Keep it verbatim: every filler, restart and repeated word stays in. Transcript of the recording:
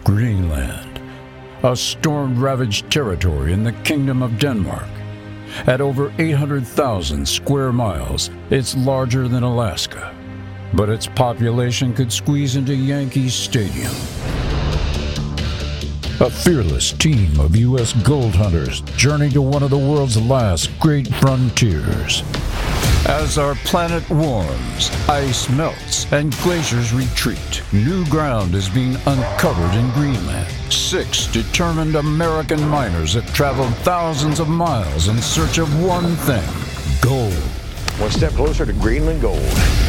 Greenland, a storm-ravaged territory in the Kingdom of Denmark. At over eight hundred thousand square miles, it's larger than Alaska, but its population could squeeze into Yankee Stadium. A fearless team of U S gold hunters journey to one of the world's last great frontiers. As our planet warms, ice melts, and glaciers retreat, new ground is being uncovered in Greenland. Six determined American miners have traveled thousands of miles in search of one thing: gold. One step closer to Greenland gold.